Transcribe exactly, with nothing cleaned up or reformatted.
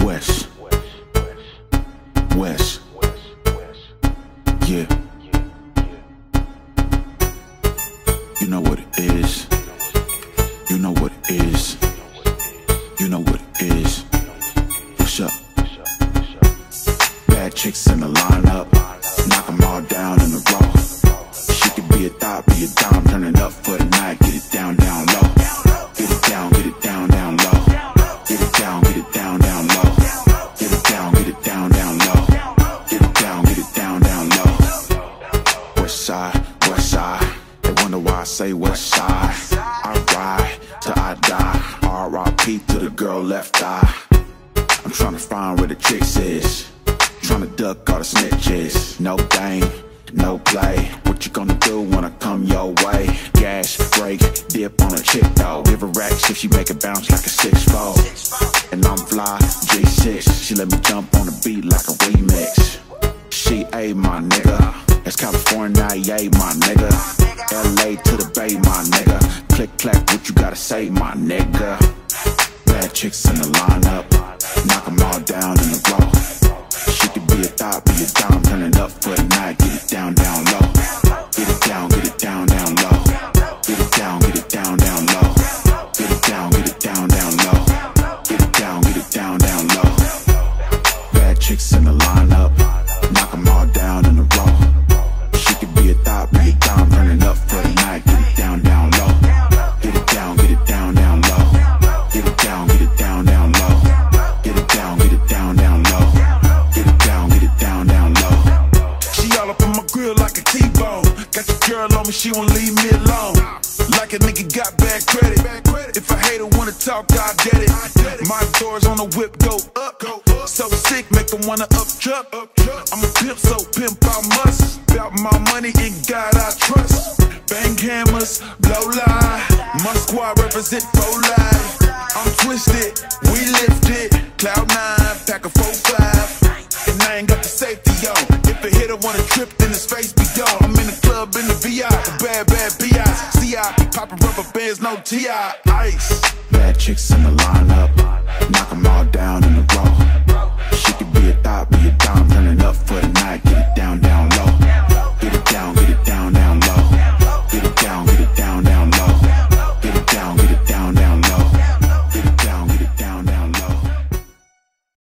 West, West, yeah. You know what it is. You know what it is. You know what it is. What's up? Bad chicks in the lineup, knock them all down in a row. She could be a thought, be a dime, turn it up for the night. Get it down, down low. Get it down, get it down, down low. Get it down, get it down, down low. Get it down, get it down, down low. Get it down, get it down, down low. West side, west side. They wonder why I say west side. I ride till I die. R I P to the girl left eye. I'm trying to find where the chicks is. Trying to duck all the snitches. No game, no play. What you gonna do when I come your way? Gas, brake, dip on a chick though. Give her racks if she make it bounce like a six four. And I'm fly, G six. She let me jump on the beat like a remix. She A my nigga. That's California, yay my nigga. L A to the Bay my nigga. Click clack, what you gotta say my nigga? Bad chicks in the lineup, knock them all down in a row. She could be a thought, be a dime, turn it up for the night. Get it down, down low. Get it down, get it down, down low. Get it down, get it down, down low. Get it down, get it down, down low. Get it down, get it down, down low. Bad chicks in the lineup, knock them all down in a row. She could be a thought, be a dime, turn it up for the night. Get it down, down low. Get it down, get it down, down low. Get it down, get it down, down low. Get it down, get it down, down low. Get it down, get it down, down low. She all up on my grill like a T-bone. Got your girl on me, she won't leave me alone. Like a nigga got bad credit. If a hater wanna talk, I get it. My doors on the whip go up. So sick, make them wanna up truck. I'm a pimp, so pimp I must. About my money, in God I trust. Bang hammers, blow line. My squad represent for life. I'm twisted, we lift it. Cloud nine, pack a four five. And I ain't got the safety on. If a hitter wanna trip, then his face be gone. I'm in the club in the V I, the bad, bad B Is. C I, poppin' rubber bands, no T I. Ice. Bad chicks in the lineup,